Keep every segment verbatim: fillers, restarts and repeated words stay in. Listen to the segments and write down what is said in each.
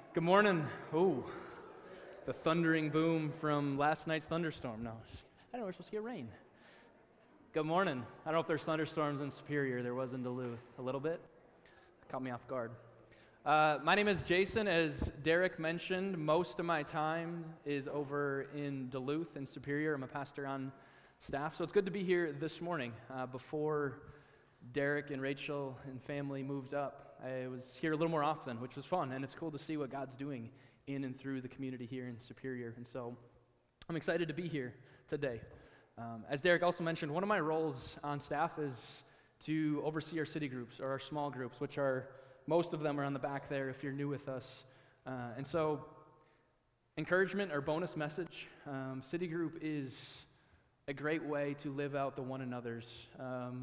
Good morning. Oh, the thundering boom from last night's thunderstorm. No, I don't know, we're supposed to get rain. Good morning. I don't know if there's thunderstorms in Superior. There was in Duluth a little bit. Caught me off guard. Uh, my name is Jason. As Derek mentioned, most of my time is over in Duluth in Superior. I'm a pastor on staff, so it's good to be here this morning. Uh, before Derek and Rachel and family moved up, I was here a little more often, which was fun, and it's cool to see what God's doing in and through the community here in Superior, and so I'm excited to be here today. Um, as Derek also mentioned, one of my roles on staff is to oversee our city groups, or our small groups, which are, most of them are on the back there if you're new with us. Uh, and so, encouragement or bonus message, um, city group is a great way to live out the one another's, um,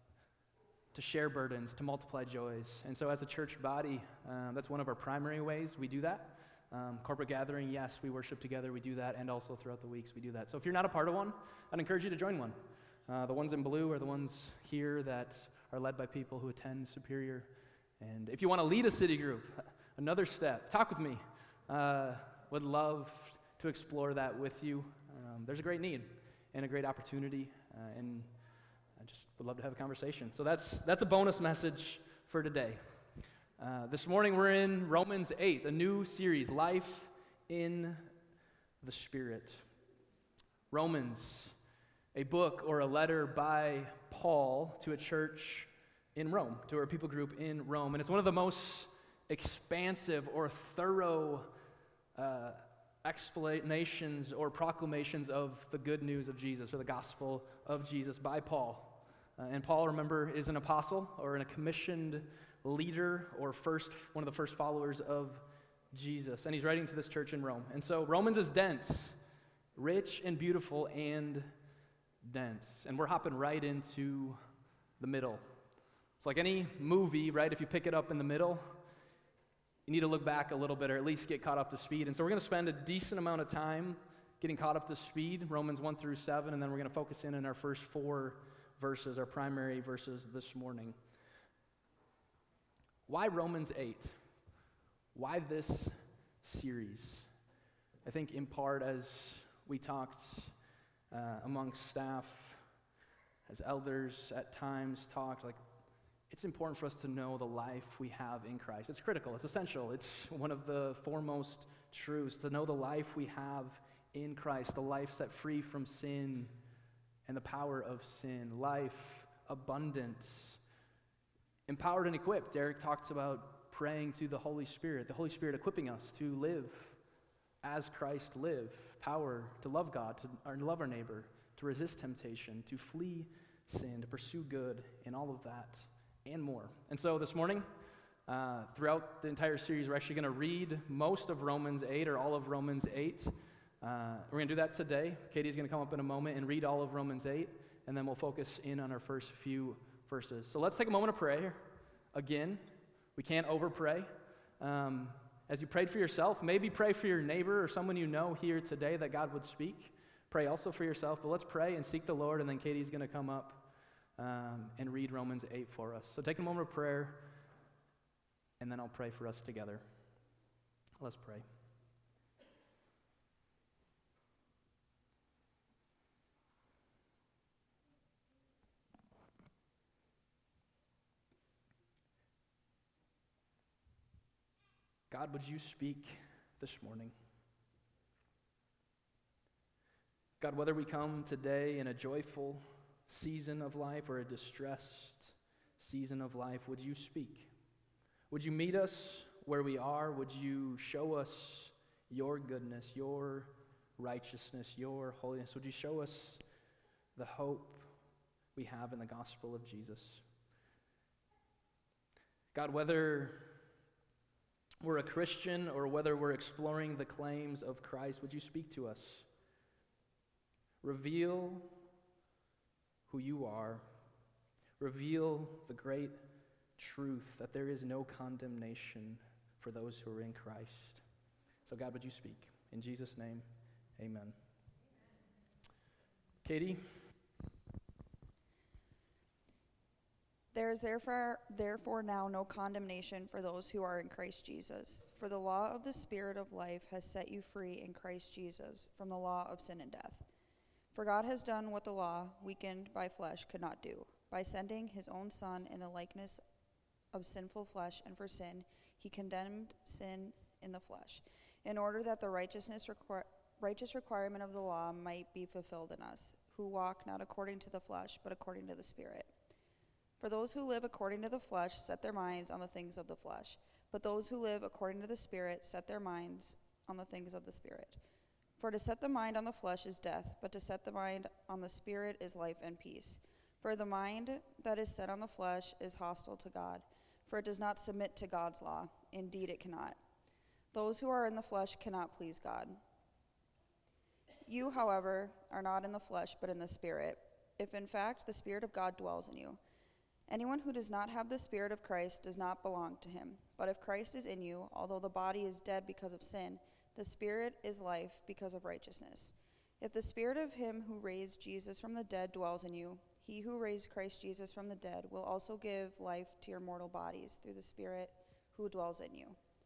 to share burdens, to multiply joys. And so as a church body, um, that's one of our primary ways we do that. Um, corporate gathering, yes, we worship together, we do that, and also throughout the weeks we do that. So if you're not a part of one, I'd encourage you to join one. Uh, the ones in blue are the ones here that are led by people who attend Superior. And if you want to lead a city group, another step, talk with me. Uh, would love to explore that with you. Um, there's a great need and a great opportunity, uh, and I just would love to have a conversation. So that's that's a bonus message for today. Uh, this morning we're in Romans eight, a new series, Life in the Spirit. Romans, a book or a letter by Paul to a church in Rome, to our people group in Rome. And it's one of the most expansive or thorough uh, explanations or proclamations of the good news of Jesus, or the gospel of Jesus by Paul. Uh, and Paul, remember, is an apostle or a commissioned leader or first one of the first followers of Jesus. And he's writing to this church in Rome. And so Romans is dense, rich and beautiful and dense. And we're hopping right into the middle. It's like any movie, right? If you pick it up in the middle, you need to look back a little bit or at least get caught up to speed. And so we're going to spend a decent amount of time getting caught up to speed, Romans one through seven, and then we're going to focus in on our first four verses, our primary verses this morning. Why Romans eight? Why this series? I think in part as we talked uh, amongst staff, as elders at times talked, like it's important for us to know the life we have in Christ. It's critical, it's essential, it's one of the foremost truths, to know the life we have in Christ, the life set free from sin and the power of sin, life, abundance, empowered and equipped. Derek talks about praying to the Holy Spirit, the Holy Spirit equipping us to live as Christ lived, power to love God, to or love our neighbor, to resist temptation, to flee sin, to pursue good, and all of that, and more. And so this morning, uh, throughout the entire series, we're actually going to read most of Romans eight, or all of Romans eight. Uh, we're going to do that today. Katie's going to come up in a moment and read all of Romans eight, and then we'll focus in on our first few verses. So let's take a moment to pray. Again, we can't over-pray. Um, as you prayed for yourself, maybe pray for your neighbor or someone you know here today that God would speak. Pray also for yourself, but let's pray and seek the Lord, and then Katie's going to come up um, and read Romans eight for us. So take a moment of prayer, and then I'll pray for us together. Let's pray. God, would you speak this morning? God, whether we come today in a joyful season of life or a distressed season of life, would you speak? Would you meet us where we are? Would you show us your goodness, your righteousness, your holiness? Would you show us the hope we have in the gospel of Jesus? God, whether we're a Christian or whether we're exploring the claims of Christ, would you speak to us? Reveal who you are. Reveal the great truth that there is no condemnation for those who are in Christ. So God, would you speak? In Jesus' name, amen. Katie? There is therefore, therefore now no condemnation for those who are in Christ Jesus. For the law of the Spirit of life has set you free in Christ Jesus from the law of sin and death. For God has done what the law, weakened by flesh, could not do. By sending his own Son in the likeness of sinful flesh, and for sin, he condemned sin in the flesh, in order that the righteousness requ- righteous requirement of the law might be fulfilled in us, who walk not according to the flesh, but according to the Spirit. For those who live according to the flesh set their minds on the things of the flesh, but those who live according to the Spirit set their minds on the things of the Spirit. For to set the mind on the flesh is death, but to set the mind on the Spirit is life and peace. For the mind that is set on the flesh is hostile to God, for it does not submit to God's law. Indeed, it cannot. Those who are in the flesh cannot please God. You, however, are not in the flesh, but in the Spirit, if in fact the Spirit of God dwells in you. Anyone who does not have the Spirit of Christ does not belong to him. But if Christ is in you, although the body is dead because of sin, the Spirit is life because of righteousness. If the Spirit of him who raised Jesus from the dead dwells in you, he who raised Christ Jesus from the dead will also give life to your mortal bodies through the Spirit who dwells in you.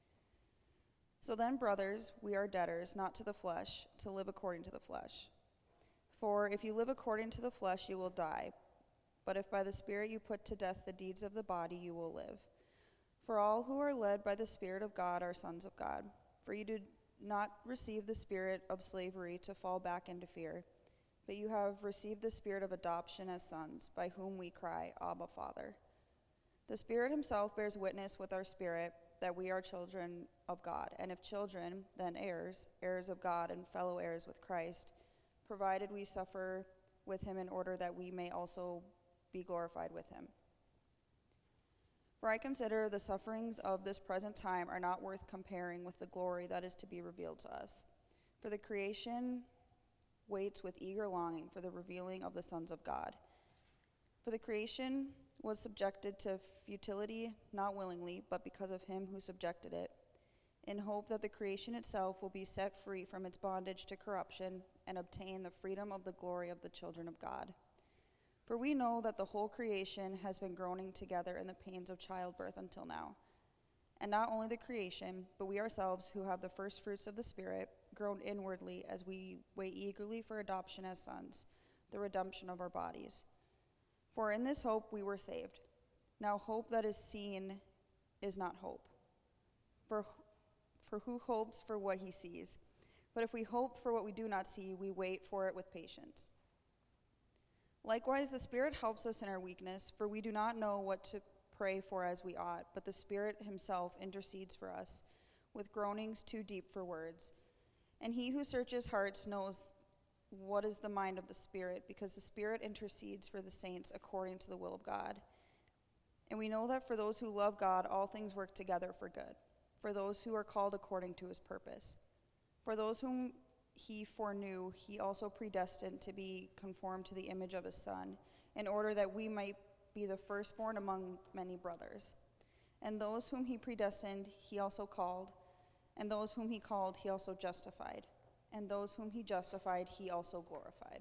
So then, brothers, we are debtors, not to the flesh, to live according to the flesh. For if you live according to the flesh, you will die. But if by the Spirit you put to death the deeds of the body, you will live. For all who are led by the Spirit of God are sons of God. For you do not receive the spirit of slavery to fall back into fear, but you have received the Spirit of adoption as sons, by whom we cry, Abba, Father. The Spirit himself bears witness with our spirit that we are children of God, and if children, then heirs, heirs of God and fellow heirs with Christ, provided we suffer with him in order that we may also be glorified with him. For I consider the sufferings of this present time are not worth comparing with the glory that is to be revealed to us. For the creation waits with eager longing for the revealing of the sons of God. For the creation was subjected to futility, not willingly, but because of him who subjected it, in hope that the creation itself will be set free from its bondage to corruption and obtain the freedom of the glory of the children of God. For we know that the whole creation has been groaning together in the pains of childbirth until now. And not only the creation, but we ourselves who have the first fruits of the Spirit groan inwardly as we wait eagerly for adoption as sons, the redemption of our bodies. For in this hope we were saved. Now hope that is seen is not hope. For, for who hopes for what he sees? But if we hope for what we do not see, we wait for it with patience. Likewise, the Spirit helps us in our weakness, for we do not know what to pray for as we ought, but the Spirit himself intercedes for us with groanings too deep for words. And he who searches hearts knows what is the mind of the Spirit, because the Spirit intercedes for the saints according to the will of God. And we know that for those who love God, all things work together for good, for those who are called according to his purpose. For those whom he foreknew, he also predestined to be conformed to the image of his Son, in order that we might be the firstborn among many brothers. And those whom he predestined, he also called, and those whom he called, he also justified, and those whom he justified, he also glorified.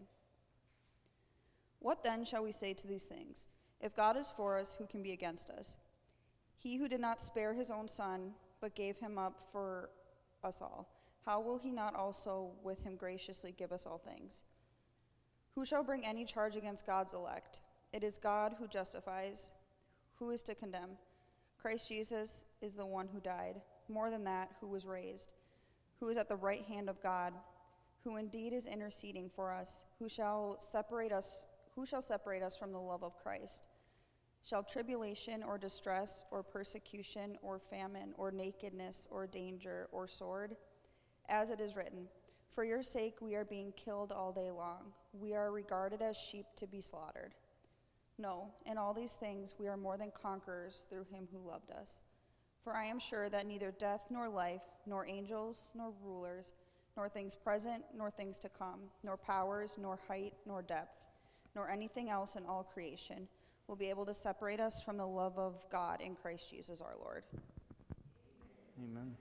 What then shall we say to these things? If God is for us, who can be against us? He who did not spare his own Son, but gave him up for us all, how will he not also with him graciously give us all things? Who shall bring any charge against God's elect? It is God who justifies. Who is to condemn? Christ Jesus is the one who died, more than that, who was raised, who is at the right hand of God, who indeed is interceding for us. Who shall separate us, who shall separate us from the love of Christ? Shall tribulation or distress or persecution or famine or nakedness or danger or sword? As it is written, for your sake we are being killed all day long. We are regarded as sheep to be slaughtered. No, in all these things we are more than conquerors through him who loved us. For I am sure that neither death nor life, nor angels, nor rulers, nor things present, nor things to come, nor powers, nor height, nor depth, nor anything else in all creation will be able to separate us from the love of God in Christ Jesus our Lord. Amen.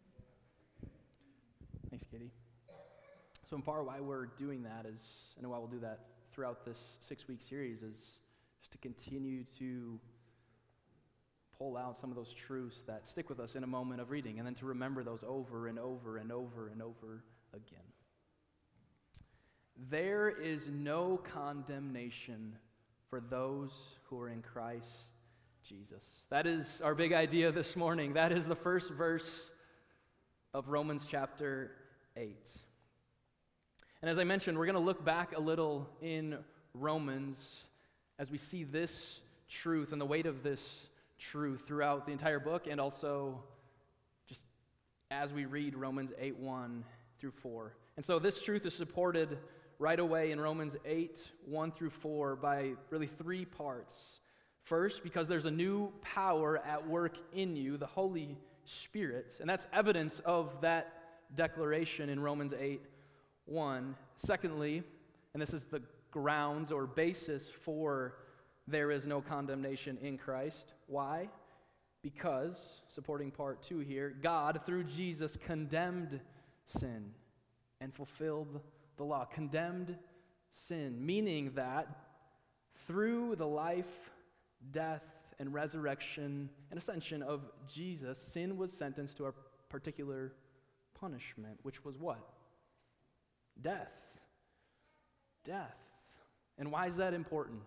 Thanks, Katie. So in part, why we're doing that is, and why we'll do that throughout this six-week series, is just to continue to pull out some of those truths that stick with us in a moment of reading, and then to remember those over and over and over and over again. There is no condemnation for those who are in Christ Jesus. That is our big idea this morning. That is the first verse of Romans chapter eight. And as I mentioned, we're going to look back a little in Romans as we see this truth and the weight of this truth throughout the entire book, and also just as we read Romans eight, one through four. And so this truth is supported right away in Romans eight, one through four by really three parts. First, because there's a new power at work in you, the Holy Spirit, and that's evidence of that declaration in Romans eight, one. Secondly, and this is the grounds or basis for there is no condemnation in Christ. Why? Because, supporting part two here, God, through Jesus, condemned sin and fulfilled the law. Condemned sin, meaning that through the life, death, and resurrection and ascension of Jesus, sin was sentenced to a particular punishment, which was what? Death. Death. And why is that important?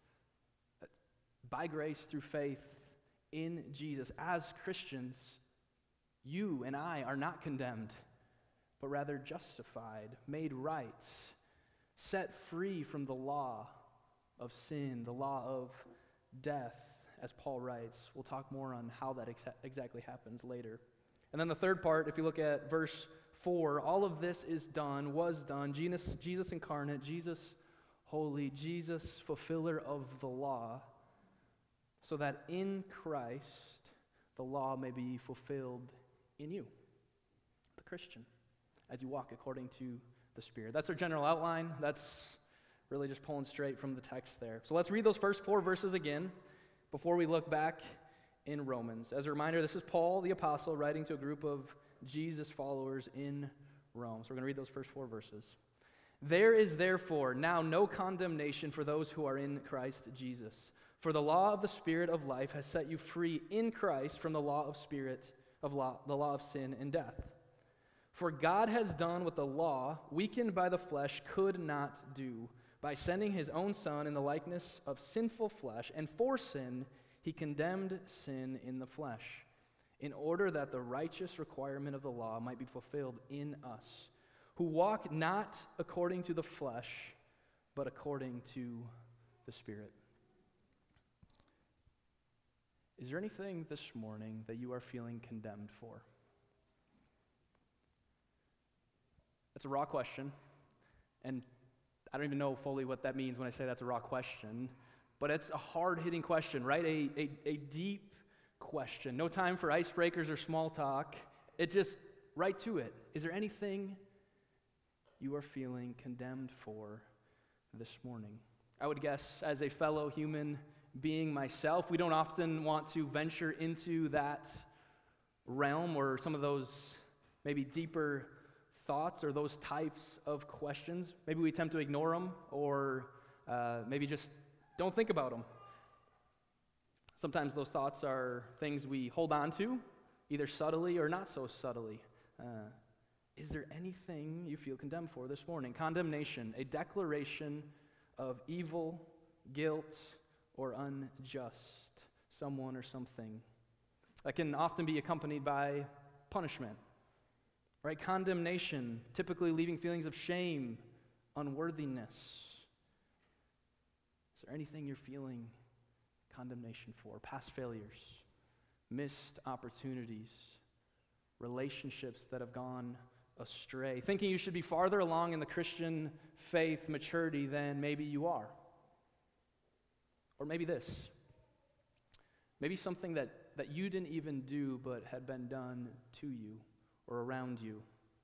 By grace, through faith in Jesus, as Christians, you and I are not condemned, but rather justified, made right, set free from the law of sin, the law of death, as Paul writes. We'll talk more on how that exa- exactly happens later. And then the third part, if you look at verse four, all of this is done, was done, Jesus, Jesus incarnate, Jesus holy, Jesus fulfiller of the law, so that in Christ the law may be fulfilled in you, the Christian, as you walk according to the Spirit. That's our general outline. That's really just pulling straight from the text there. So let's read those first four verses again before we look back in Romans. As a reminder, this is Paul the Apostle writing to a group of Jesus followers in Rome. So we're going to read those first four verses. There is therefore now no condemnation for those who are in Christ Jesus. For the law of the Spirit of life has set you free in Christ from the law of spirit of law, the law of sin and death. For God has done what the law, weakened by the flesh, could not do, by sending his own Son in the likeness of sinful flesh, and for sin he condemned sin in the flesh, in order that the righteous requirement of the law might be fulfilled in us, who walk not according to the flesh, but according to the Spirit. Is there anything this morning that you are feeling condemned for? That's a raw question, and I don't even know fully what that means when I say that's a raw question, but it's a hard-hitting question, right? A, a, a deep question. No time for icebreakers or small talk. It just, right to it. Is there anything you are feeling condemned for this morning? I would guess, as a fellow human being myself, we don't often want to venture into that realm or some of those maybe deeper thoughts or those types of questions. Maybe we attempt to ignore them, or uh, maybe just don't think about them. Sometimes those thoughts are things we hold on to, either subtly or not so subtly. Uh, is there anything you feel condemned for this morning? Condemnation, a declaration of evil, guilt, or unjust someone or something. That can often be accompanied by punishment. Right? Condemnation, typically leaving feelings of shame, unworthiness. Is there anything you're feeling condemnation for? Past failures, missed opportunities, relationships that have gone astray, thinking you should be farther along in the Christian faith maturity than maybe you are. Or maybe this. Maybe something that, that you didn't even do but had been done to you or around you.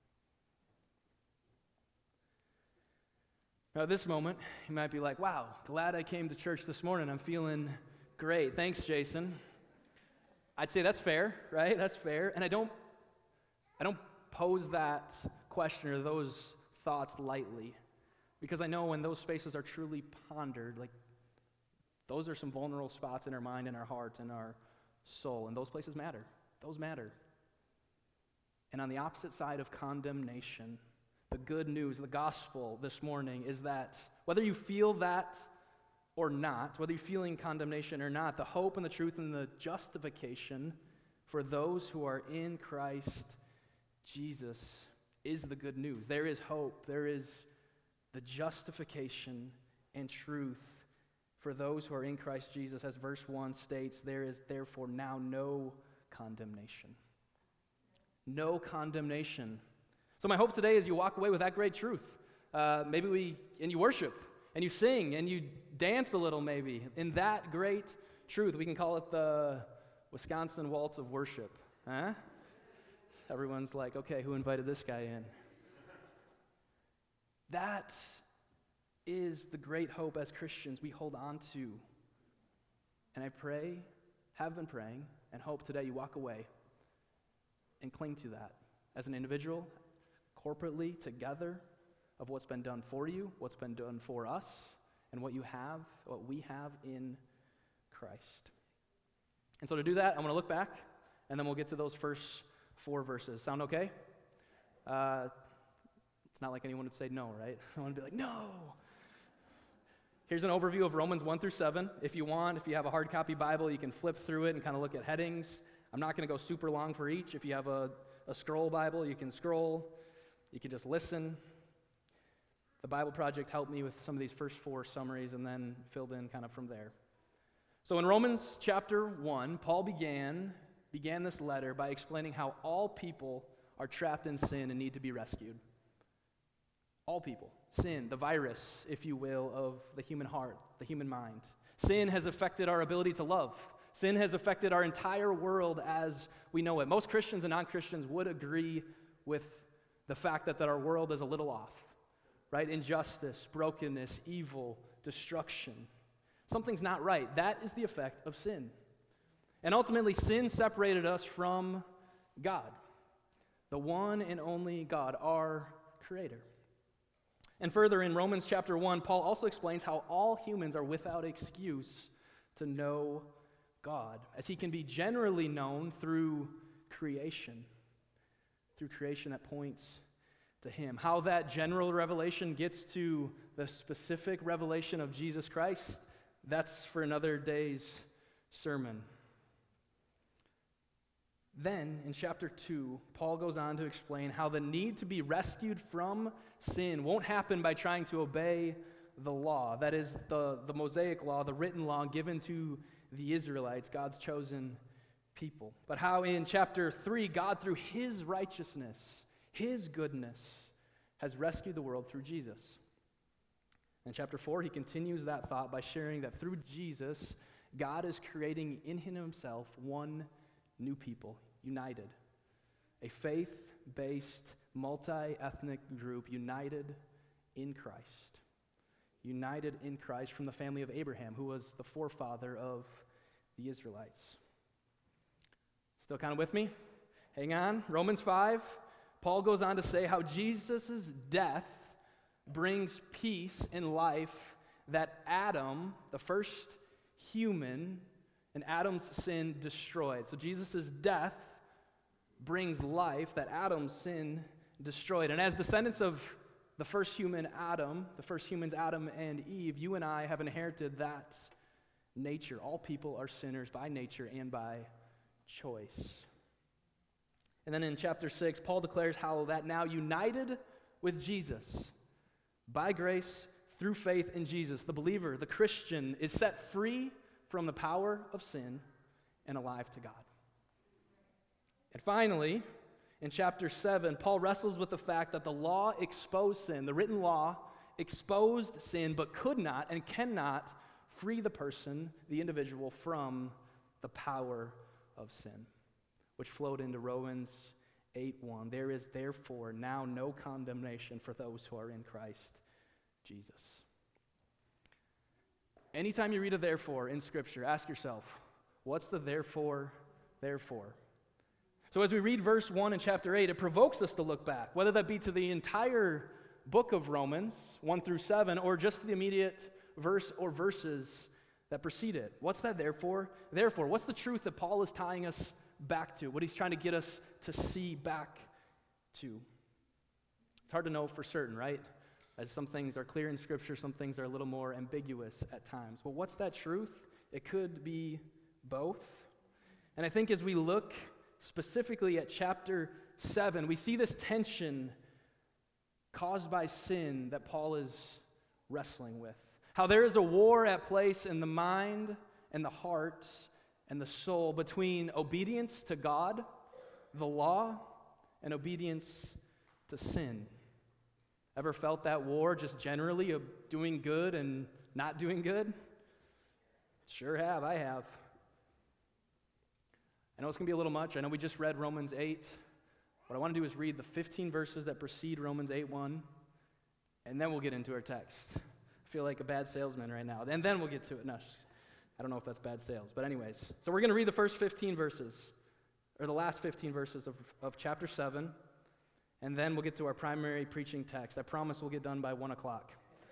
Now, at this moment, you might be like, wow, glad I came to church this morning. I'm feeling great. Thanks, Jason. I'd say that's fair, right? That's fair. And I don't, I don't pose that question or those thoughts lightly, because I know when those spaces are truly pondered, like, those are some vulnerable spots in our mind and our heart and our soul. And those places matter. Those matter. And on the opposite side of condemnation, the good news, the gospel this morning is that whether you feel that or not, whether you're feeling condemnation or not, the hope and the truth and the justification for those who are in Christ Jesus is the good news. There is hope. There is the justification and truth for those who are in Christ Jesus. As verse one states, there is therefore now no condemnation. No condemnation. So my hope today is you walk away with that great truth. Uh, maybe we, and you worship, and you sing, and you dance a little maybe. In that great truth, we can call it the Wisconsin Waltz of Worship. Huh? Everyone's like, okay, who invited this guy in? That is the great hope as Christians we hold on to. And I pray, have been praying, and hope today you walk away and cling to that as an individual, corporately, together, of what's been done for you, what's been done for us, and what you have, what we have in Christ. And so to do that, I'm going to look back, and then we'll get to those first four verses. Sound okay? Uh, it's not like anyone would say no, right? I want to be like, no! Here's an overview of Romans one through seven. If you want, if you have a hard copy Bible, you can flip through it and kind of look at headings. I'm not going to go super long for each. If you have a, a scroll Bible, you can scroll. You can just listen. The Bible Project helped me with some of these first four summaries and then filled in kind of from there. So in Romans chapter one, Paul began, began this letter by explaining how all people are trapped in sin and need to be rescued. All people. Sin, the virus, if you will, of the human heart, the human mind. Sin has affected our ability to love. Sin has affected our entire world as we know it. Most Christians and non-Christians would agree with the fact that, that our world is a little off, right? Injustice, brokenness, evil, destruction. Something's not right. That is the effect of sin. And ultimately, sin separated us from God, the one and only God, our Creator. And further, in Romans chapter one, Paul also explains how all humans are without excuse to know God, as he can be generally known through creation, through creation that points to him. How that general revelation gets to the specific revelation of Jesus Christ, that's for another day's sermon. Then, in chapter two, Paul goes on to explain how the need to be rescued from sin won't happen by trying to obey the law. That is, the, the Mosaic law, the written law given to the Israelites, God's chosen people. But how in chapter three, God, through his righteousness, his goodness, has rescued the world through Jesus. In chapter four, he continues that thought by sharing that through Jesus, God is creating in himself one new people, united. A faith-based, multi-ethnic group united in Christ. United in Christ from the family of Abraham, who was the forefather of the Israelites. Still kind of with me? Hang on. Romans five, Paul goes on to say how Jesus' death brings peace and life that Adam, the first human, and Adam's sin destroyed. So Jesus' death brings life that Adam's sin destroyed. And as descendants of the first human Adam, the first humans Adam and Eve, you and I have inherited that nature. All people are sinners by nature and by choice. And then in chapter six, Paul declares how that now united with Jesus, by grace, through faith in Jesus, the believer, the Christian, is set free from the power of sin and alive to God. And finally, in chapter seven, Paul wrestles with the fact that the law exposed sin. The written law exposed sin, but could not and cannot free the person, the individual, from the power of sin, which flowed into Romans eight one. There is therefore now no condemnation for those who are in Christ Jesus. Anytime you read a therefore in Scripture, ask yourself, what's the therefore, therefore? So as we read verse one in chapter eight, it provokes us to look back, whether that be to the entire book of Romans, one through seven, or just the immediate verse or verses that precede it. What's that there for? Therefore, what's the truth that Paul is tying us back to? What he's trying to get us to see back to? It's hard to know for certain, right? As some things are clear in Scripture, some things are a little more ambiguous at times. But what's that truth? It could be both. And I think as we look specifically at chapter seven, we see this tension caused by sin that Paul is wrestling with. How there is a war at place in the mind and the heart and the soul between obedience to God, the law, and obedience to sin. Ever felt that war just generally of doing good and not doing good? Sure have, I have. I know it's going to be a little much. I know we just read Romans eight. What I want to do is read the fifteen verses that precede Romans eight one, and then we'll get into our text. I feel like a bad salesman right now. And then we'll get to it. No, I don't know if that's bad sales. But anyways, so we're going to read the first fifteen verses, or the last fifteen verses of, of chapter seven, and then we'll get to our primary preaching text. I promise we'll get done by one o'clock.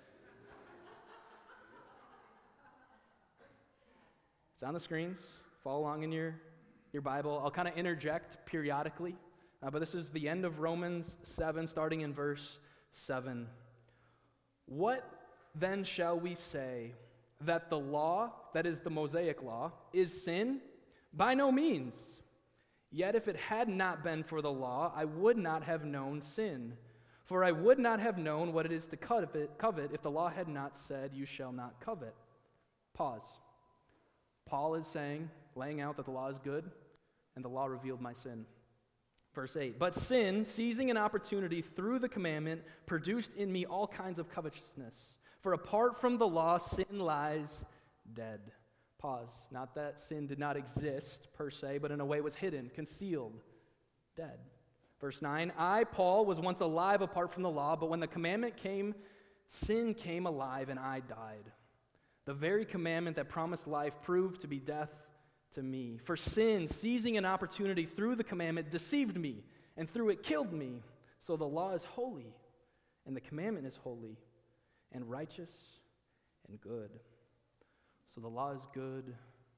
It's on the screens. Follow along in your, your Bible. I'll kind of interject periodically, uh, but this is the end of Romans seven, starting in verse seven. What then shall we say? That the law, that is the Mosaic law, is sin? By no means. Yet if it had not been for the law, I would not have known sin. For I would not have known what it is to covet, covet if the law had not said, you shall not covet. Pause. Paul is saying, laying out that the law is good, and the law revealed my sin. Verse eight, but sin, seizing an opportunity through the commandment, produced in me all kinds of covetousness. For apart from the law, sin lies dead. Pause. Not that sin did not exist per se, but in a way was hidden, concealed, dead. Verse nine, I, Paul, was once alive apart from the law, but when the commandment came, sin came alive and I died. The very commandment that promised life proved to be death to me. For sin, seizing an opportunity through the commandment, deceived me, and through it killed me. So the law is holy, and the commandment is holy, and righteous, and good. So the law is good,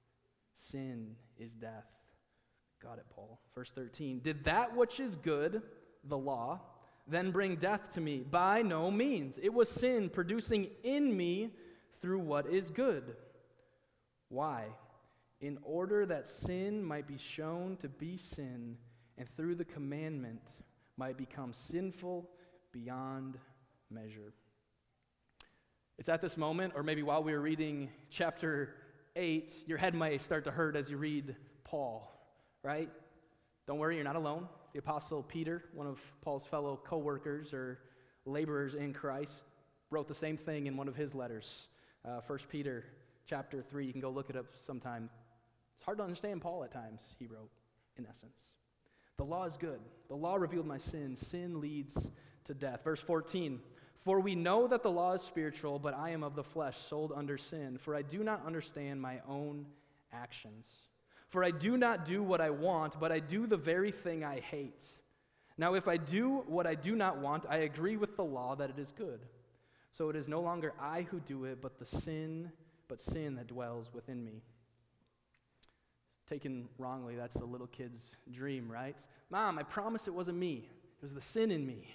sin is death. Got it, Paul. Verse thirteen, did that which is good, the law, then bring death to me? By no means. It was sin producing in me through what is good. Why? In order that sin might be shown to be sin, and through the commandment might become sinful beyond measure. It's at this moment, or maybe while we were reading chapter eight, your head might start to hurt as you read Paul, right? Don't worry, you're not alone. The Apostle Peter, one of Paul's fellow co-workers or laborers in Christ, wrote the same thing in one of his letters. Uh, First Peter chapter three, you can go look it up sometime. It's hard to understand Paul at times, he wrote, in essence. The law is good. The law revealed my sin. Sin leads to death. Verse fourteen, for we know that the law is spiritual, but I am of the flesh, sold under sin. For I do not understand my own actions. For I do not do what I want, but I do the very thing I hate. Now if I do what I do not want, I agree with the law that it is good. So it is no longer I who do it, but the sin, but sin that dwells within me. Taken wrongly, that's a little kid's dream, right? Mom, I promise it wasn't me. It was the sin in me.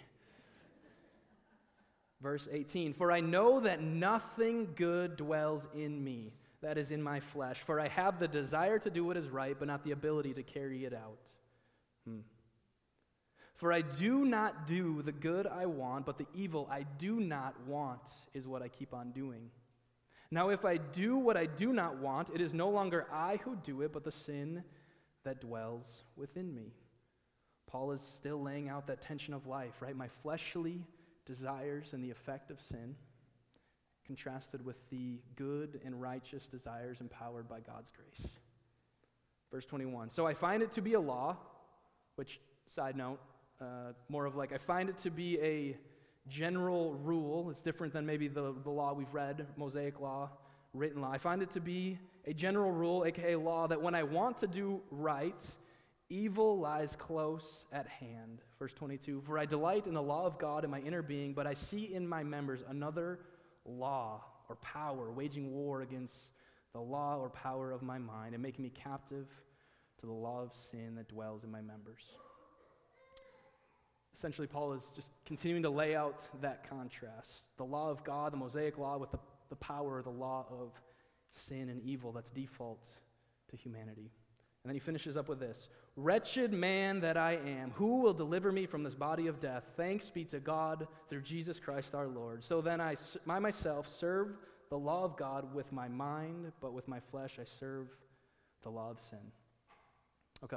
Verse eighteen, for I know that nothing good dwells in me, that is in my flesh. For I have the desire to do what is right, but not the ability to carry it out. Hmm. For I do not do the good I want, but the evil I do not want is what I keep on doing. Now if I do what I do not want, it is no longer I who do it, but the sin that dwells within me. Paul is still laying out that tension of life, right? My fleshly desires and the effect of sin, contrasted with the good and righteous desires empowered by God's grace. Verse twenty-one, so I find it to be a law, which, side note, uh, more of like, I find it to be a general rule. It's different than maybe the, the law we've read, Mosaic law, written law. I find it to be a general rule, aka law, that when I want to do right, evil lies close at hand. Verse twenty-two, for I delight in the law of God in my inner being, but I see in my members another law or power waging war against the law or power of my mind, and making me captive to the law of sin that dwells in my members. Essentially, Paul is just continuing to lay out that contrast. The law of God, the Mosaic law, with the, the power of the law of sin and evil that's default to humanity. And then he finishes up with this: wretched man that I am, who will deliver me from this body of death? Thanks be to God through Jesus Christ our Lord. So then I, I myself serve the law of God with my mind, but with my flesh I serve the law of sin. Okay.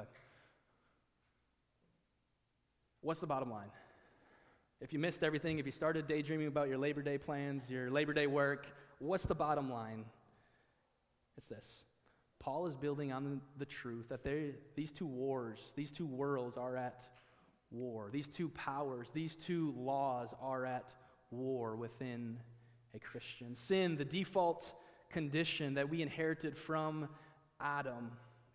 What's the bottom line? If you missed everything, if you started daydreaming about your Labor Day plans, your Labor Day work, what's the bottom line? It's this. Paul is building on the truth that there, these two wars, these two worlds are at war. These two powers, these two laws are at war within a Christian. Sin, the default condition that we inherited from Adam.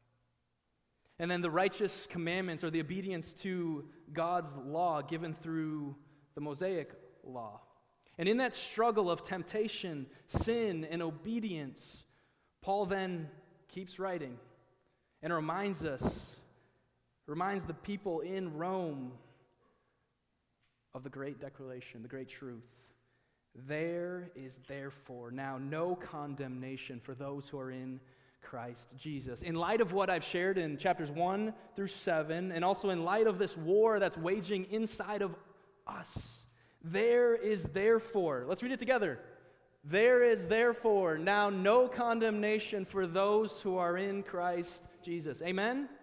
And then the righteous commandments, or the obedience to God's law given through the Mosaic law. And in that struggle of temptation, sin, and obedience, Paul then keeps writing and reminds us, reminds the people in Rome of the great declaration, the great truth. There is therefore now no condemnation for those who are in Christ Jesus. In light of what I've shared in chapters one through seven, and also in light of this war that's waging inside of us, there is therefore, let's read it together. There is therefore now no condemnation for those who are in Christ Jesus. Amen? Amen.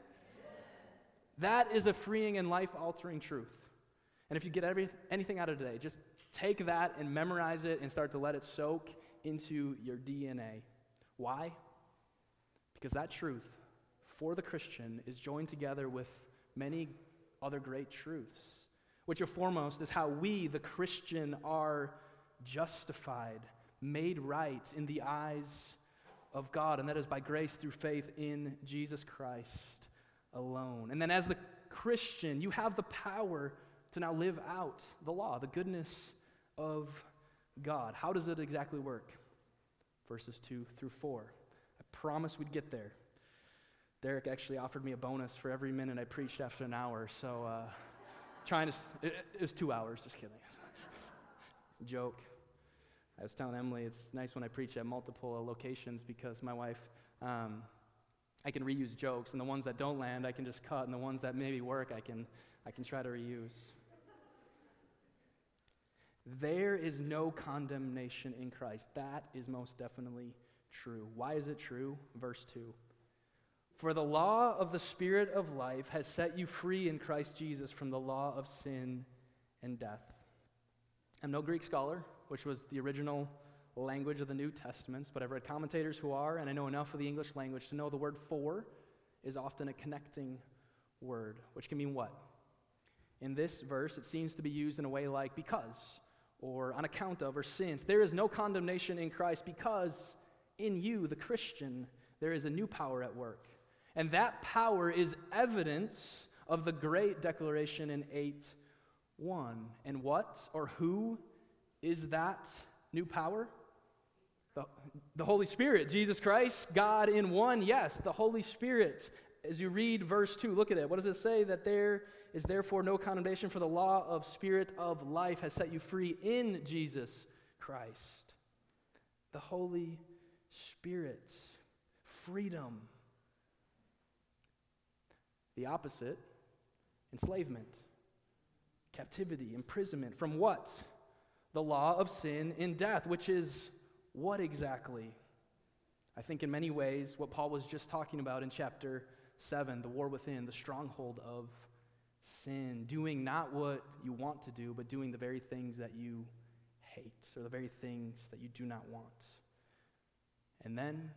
That is a freeing and life-altering truth. And if you get every, anything out of today, just take that and memorize it and start to let it soak into your D N A. Why? Because that truth for the Christian is joined together with many other great truths, which are foremost is how we, the Christian, are justified, made right in the eyes of God, and that is by grace through faith in Jesus Christ alone. And then as the Christian, you have the power to now live out the law, the goodness of God. How does it exactly work? Verses two through four. I promised we'd get there. Derek actually offered me a bonus for every minute I preached after an hour, so uh, trying to, it, it was two hours, just kidding. Joke. I was telling Emily it's nice when I preach at multiple locations because my wife, um, I can reuse jokes, and the ones that don't land I can just cut, and the ones that maybe work I can, I can try to reuse. There is no condemnation in Christ. That is most definitely true. Why is it true? Verse two. For the law of the Spirit of life has set you free in Christ Jesus from the law of sin and death. I'm no Greek scholar, which was the original language of the New Testaments, but I've read commentators who are, and I know enough of the English language to know the word for is often a connecting word, which can mean what? In this verse, it seems to be used in a way like because, or on account of, or since. There is no condemnation in Christ because in you, the Christian, there is a new power at work. And that power is evidence of the great declaration in eight one. And what or who is that new power? The, the Holy Spirit, Jesus Christ, God in one. Yes, the Holy Spirit. As you read verse two, look at it. What does it say? That there is therefore no condemnation, for the law of Spirit of life has set you free in Jesus Christ. The Holy Spirit. Freedom. The opposite, enslavement, captivity, imprisonment. From what? The law of sin and death, which is what exactly? I think in many ways what Paul was just talking about in chapter seven, the war within, the stronghold of sin, doing not what you want to do, but doing the very things that you hate, or the very things that you do not want. And then,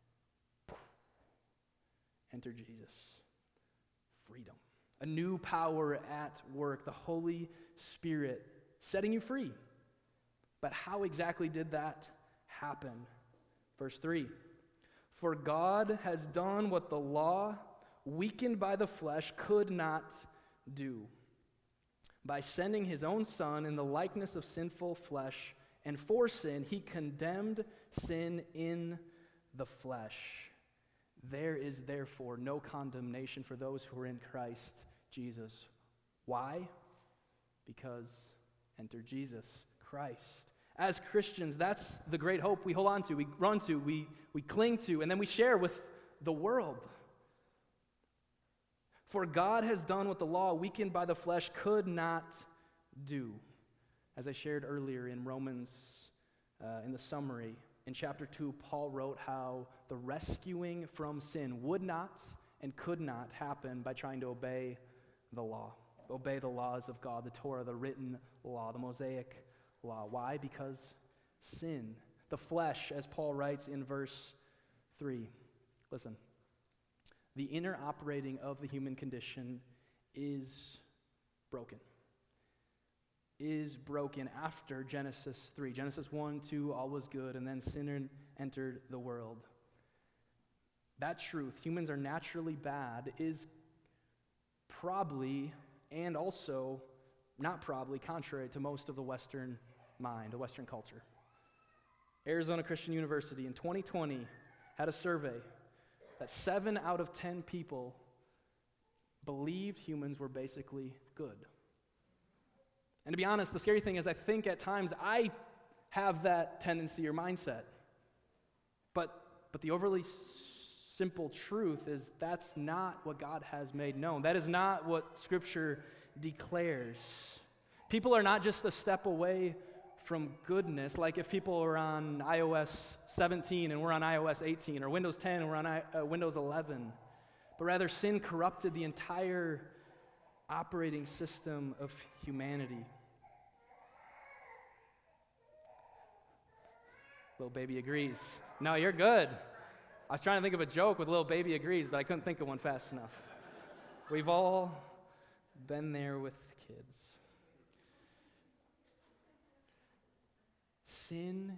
enter Jesus. Freedom. A new power at work, the Holy Spirit setting you free. But how exactly did that happen? Verse three. For God has done what the law, weakened by the flesh, could not do. By sending his own Son in the likeness of sinful flesh, and for sin, he condemned sin in the flesh. There is therefore no condemnation for those who are in Christ Jesus. Why? Because enter Jesus Christ. As Christians, that's the great hope we hold on to, we run to, we, we cling to, and then we share with the world. For God has done what the law, weakened by the flesh, could not do. As I shared earlier in Romans, uh, in the summary, in chapter two, Paul wrote how the rescuing from sin would not and could not happen by trying to obey the law. Obey the laws of God, the Torah, the written law, the Mosaic law. Why? Because sin, the flesh, as Paul writes in verse three. Listen. The inner operating of the human condition is broken. Is broken after Genesis three. Genesis one, two, all was good, and then sin entered the world. That truth, humans are naturally bad, is probably, and also, not probably, contrary to most of the Western mind, the Western culture. Arizona Christian University in twenty twenty had a survey that seven out of ten people believed humans were basically good. And to be honest, the scary thing is I think at times I have that tendency or mindset. But, but the overly s- simple truth is that's not what God has made known. That is not what Scripture declares. People are not just a step away from goodness, like if people are on i O S seventeen and we're on i O S eighteen, or Windows ten and we're on I, uh, Windows eleven. But rather, sin corrupted the entire operating system of humanity. Little baby agrees. No, you're good. I was trying to think of a joke with little baby agrees, but I couldn't think of one fast enough. We've all been there with kids. Sin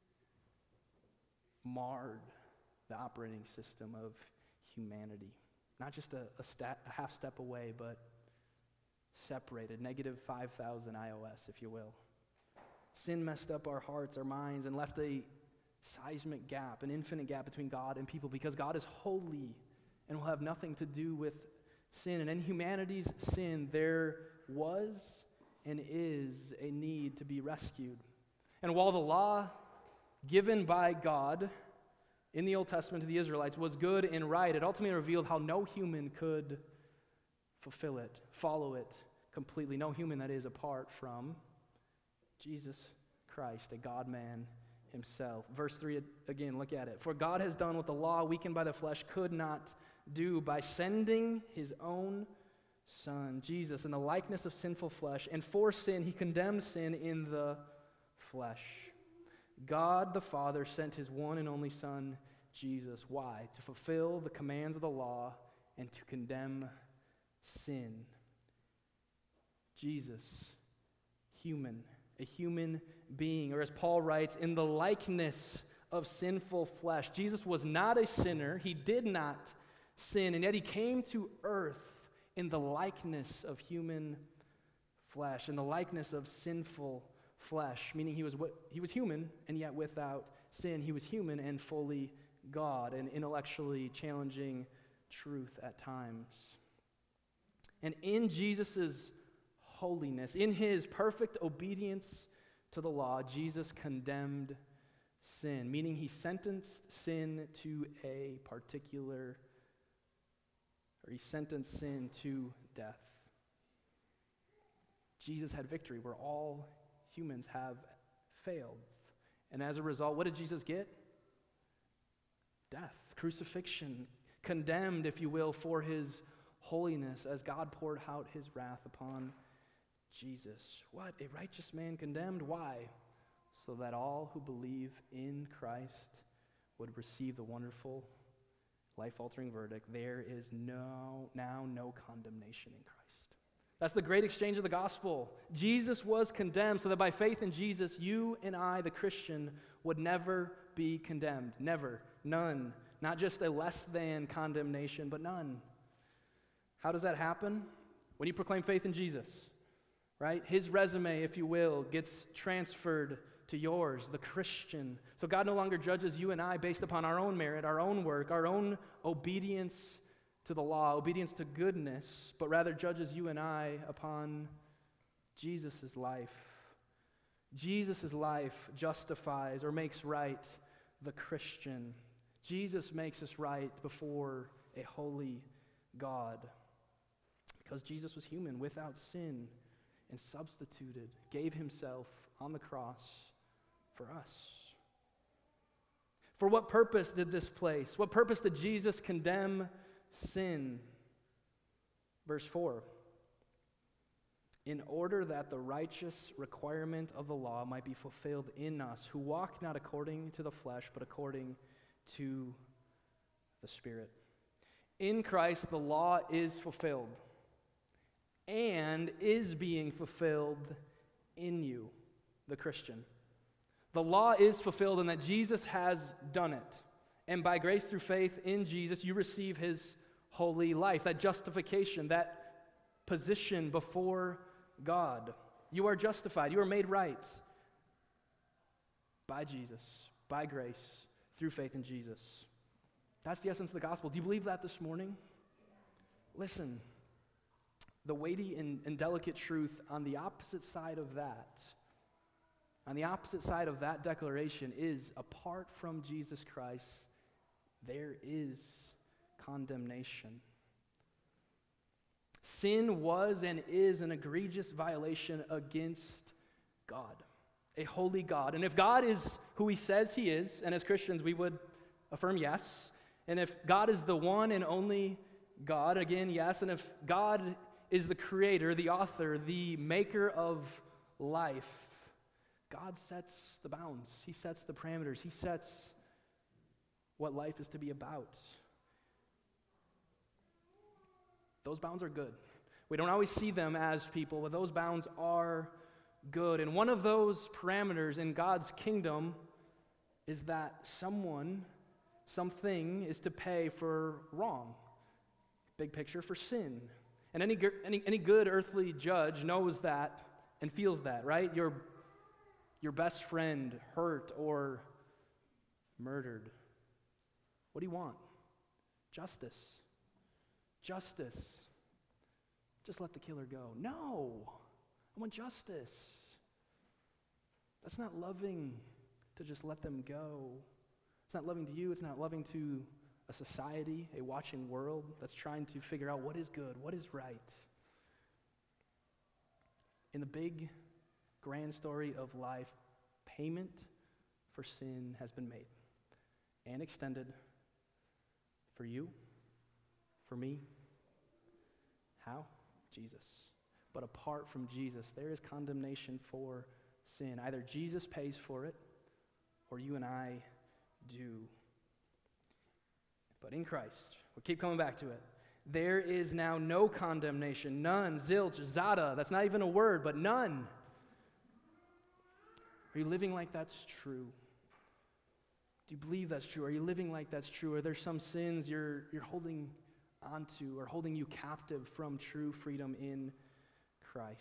marred the operating system of humanity. Not just a, a, stat, a half step away, but separated, negative five thousand I O S, if you will. Sin messed up our hearts, our minds, and left a seismic gap, an infinite gap between God and people, because God is holy and will have nothing to do with sin. And in humanity's sin, there was and is a need to be rescued. And while the law given by God in the Old Testament to the Israelites was good and right, it ultimately revealed how no human could fulfill it, follow it completely. No human, that is, apart from Jesus Christ, a God-man himself. Verse three, again, look at it. For God has done what the law, weakened by the flesh, could not do by sending his own Son, Jesus, in the likeness of sinful flesh, and for sin, he condemned sin in the flesh. God the Father sent his one and only Son, Jesus. Why? To fulfill the commands of the law and to condemn sin. Jesus, human, a human being, or as Paul writes, in the likeness of sinful flesh. Jesus was not a sinner. He did not sin, and yet he came to earth in the likeness of human flesh, in the likeness of sinful flesh, meaning he was he was human and yet without sin. He was human and fully God, an intellectually challenging truth at times. And in Jesus' holiness, in his perfect obedience to the law, Jesus condemned sin, meaning he sentenced sin to a particular, or he sentenced sin to death. Jesus had victory where all humans have failed. And as a result, what did Jesus get? Death, crucifixion, condemned, if you will, for his holiness as God poured out his wrath upon Jesus. What? A righteous man condemned? Why? So that all who believe in Christ would receive the wonderful, life-altering verdict. There is no now no condemnation in Christ. That's the great exchange of the gospel. Jesus was condemned so that by faith in Jesus, you and I, the Christian, would never be condemned. Never. None. Not just a less than condemnation, but none. How does that happen? When you proclaim faith in Jesus, right? His resume, if you will, gets transferred to yours, the Christian. So God no longer judges you and I based upon our own merit, our own work, our own obedience to the law, obedience to goodness, but rather judges you and I upon Jesus' life. Jesus' life justifies or makes right the Christian. Jesus makes us right before a holy God. Because Jesus was human, without sin, and substituted, gave himself on the cross for us. For what purpose did this place? What purpose did Jesus condemn sin? Verse four. In order that the righteous requirement of the law might be fulfilled in us, who walk not according to the flesh, but according to the Spirit. In Christ, the law is fulfilled and is being fulfilled in you, the Christian. The law is fulfilled in that Jesus has done it. And by grace through faith in Jesus, you receive his holy life, that justification, that position before God. You are justified. You are made right by Jesus, by grace, through faith in Jesus. That's the essence of the gospel. Do you believe that this morning? Listen, the weighty and, and delicate truth on the opposite side of that, on the opposite side of that declaration is, apart from Jesus Christ, there is condemnation. Sin was and is an egregious violation against God, a holy God. And if God is who he says he is, and as Christians we would affirm yes, and if God is the one and only God, again, yes, and if God is the creator, the author, the maker of life, God sets the bounds. He sets the parameters. He sets what life is to be about. Those bounds are good. We don't always see them as people, but those bounds are good. And one of those parameters in God's kingdom is that someone, something is to pay for wrong. Big picture, for sin. And any, any, any good earthly judge knows that and feels that, right? Your, your best friend hurt or murdered. What do you want? Justice. Justice. Just let the killer go. No, I want justice. That's not loving to just let them go. It's not loving to you. It's not loving to a society, a watching world that's trying to figure out what is good, what is right. In the big, grand story of life, payment for sin has been made and extended for you, for me. How? Jesus. But apart from Jesus, there is condemnation for sin. Either Jesus pays for it, or you and I do. But in Christ, we'll keep coming back to it, there is now no condemnation, none, zilch, zada, that's not even a word, but none. Are you living like that's true? Do you believe that's true? Are you living like that's true? Are there some sins you're, you're holding onto or holding you captive from true freedom in Christ?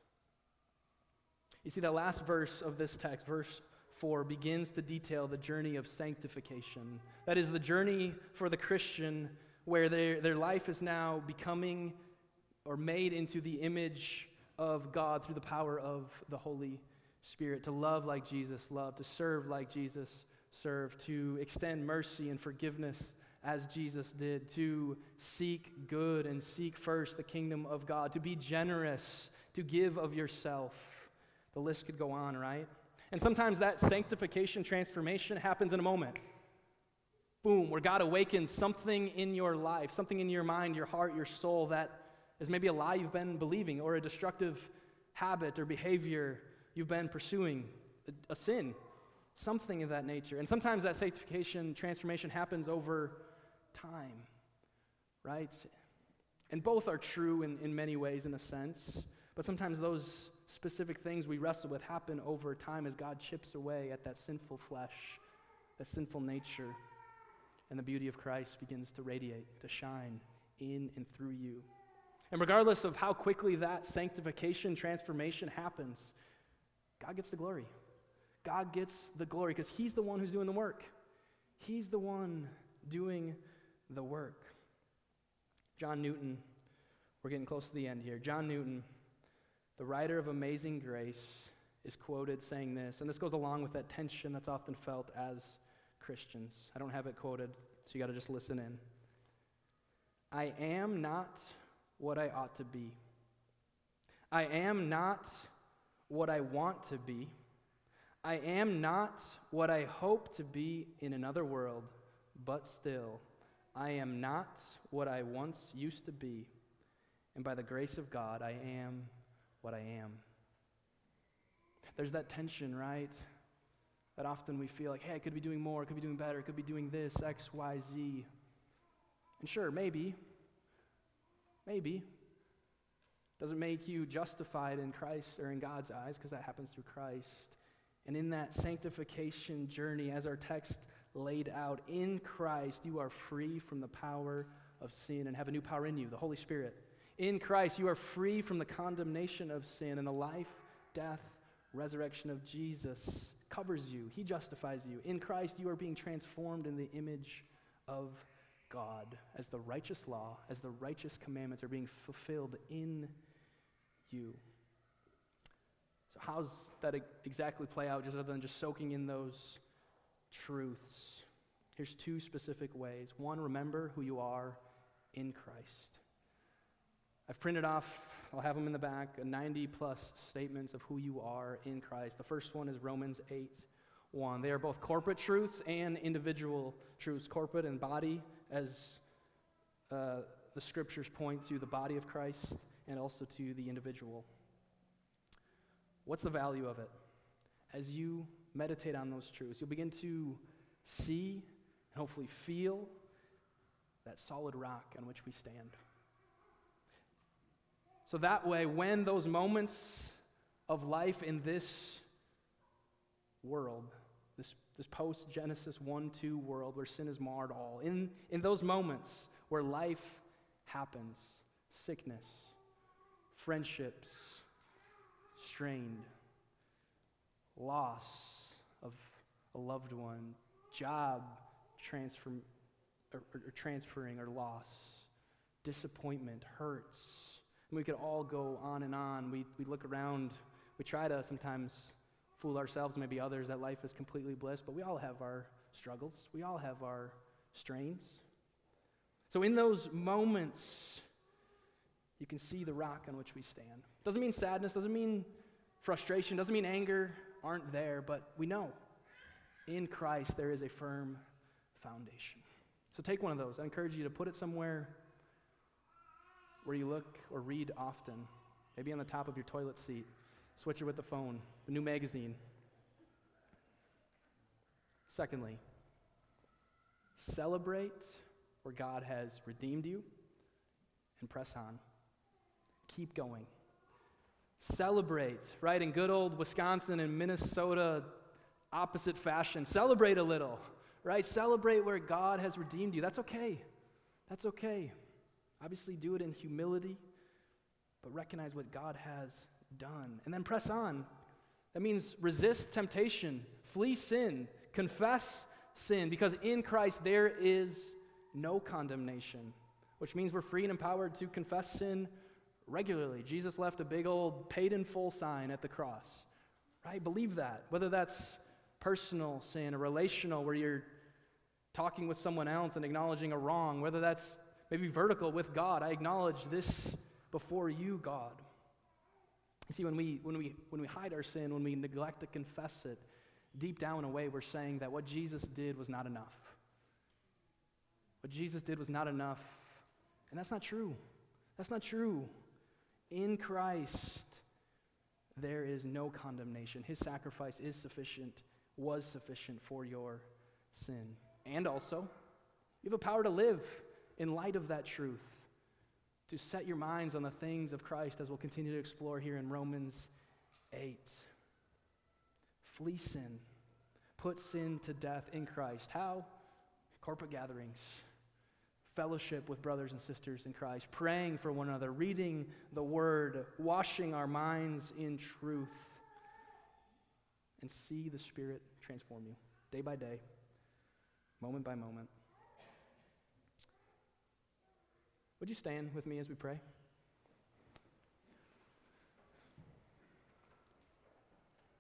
You see, that last verse of this text, verse four, begins to detail the journey of sanctification. That is the journey for the Christian where their, their life is now becoming or made into the image of God through the power of the Holy Spirit, to love like Jesus loved, to serve like Jesus served, to extend mercy and forgiveness as Jesus did, to seek good and seek first the kingdom of God, to be generous, to give of yourself. The list could go on, right? And sometimes that sanctification transformation happens in a moment. Boom, where God awakens something in your life, something in your mind, your heart, your soul that is maybe a lie you've been believing or a destructive habit or behavior you've been pursuing, a, a sin, something of that nature. And sometimes that sanctification transformation happens over time, right? And both are true in, in many ways in a sense, but sometimes those specific things we wrestle with happen over time as God chips away at that sinful flesh, that sinful nature, and the beauty of Christ begins to radiate, to shine in and through you. And regardless of how quickly that sanctification transformation happens, God gets the glory. God gets the glory because he's the one who's doing the work. He's the one doing the work. John Newton, we're getting close to the end here. John Newton, the writer of Amazing Grace, is quoted saying this, and this goes along with that tension that's often felt as Christians. I don't have it quoted, so you got to just listen in. I am not what I ought to be. I am not what I want to be. I am not what I hope to be in another world, but still, I am not what I once used to be, and by the grace of God, I am what I am. There's that tension, right? That often we feel like, hey, I could be doing more, I could be doing better, I could be doing this, X, Y, Z. And sure, maybe, maybe, doesn't make you justified in Christ or in God's eyes, because that happens through Christ. And in that sanctification journey, as our text laid out, in Christ, you are free from the power of sin and have a new power in you, the Holy Spirit. In Christ, you are free from the condemnation of sin, and the life, death, resurrection of Jesus covers you. He justifies you. In Christ, you are being transformed in the image of God as the righteous law, as the righteous commandments are being fulfilled in you. So how does that exactly play out, just other than just soaking in those truths? Here's two specific ways. One, remember who you are in Christ. I've printed off, I'll have them in the back, ninety plus statements of who you are in Christ. The first one is Romans eight one. They are both corporate truths and individual truths. Corporate and body, as uh, the scriptures point to the body of Christ, and also to the individual. What's the value of it? As you meditate on those truths, you'll begin to see and hopefully feel that solid rock on which we stand. So that way, when those moments of life in this world, this, this post-Genesis one two world where sin is marred all, in, in those moments where life happens, sickness, friendships strained, loss of a loved one, job transfer, or, or transferring or loss, disappointment, hurts. And we could all go on and on. We, we look around. We try to sometimes fool ourselves, maybe others, that life is completely bliss, but we all have our struggles. We all have our strains. So in those moments, you can see the rock on which we stand. Doesn't mean sadness, doesn't mean frustration, doesn't mean anger aren't there, but we know in Christ there is a firm foundation. So take one of those. I encourage you to put it somewhere where you look or read often, maybe on the top of your toilet seat. Switch it with the phone, the new magazine. Secondly, celebrate where God has redeemed you and press on. Keep going. Celebrate, right? In good old Wisconsin and Minnesota, opposite fashion. Celebrate a little, right? Celebrate where God has redeemed you. That's okay. That's okay. Obviously, do it in humility, but recognize what God has done. And then press on. That means resist temptation, flee sin, confess sin, because in Christ there is no condemnation, which means we're free and empowered to confess sin regularly. Jesus left a big old paid in full sign at the cross, right? Believe that. Whether that's personal sin or relational, where you're talking with someone else and acknowledging a wrong, whether that's maybe vertical with God, I acknowledge this before you, God. You see, when we when we when we hide our sin, when we neglect to confess it, deep down in a way, we're saying that what Jesus did was not enough. What Jesus did was not enough. And that's not true. That's not true. In Christ, there is no condemnation. His sacrifice is sufficient, was sufficient for your sin. And also, you have a power to live in light of that truth, to set your minds on the things of Christ, as we'll continue to explore here in Romans eight. Flee sin. Put sin to death in Christ. How? Corporate gatherings, fellowship with brothers and sisters in Christ, praying for one another, reading the Word, washing our minds in truth. and see the Spirit transform you day by day, moment by moment. Would you stand with me as we pray?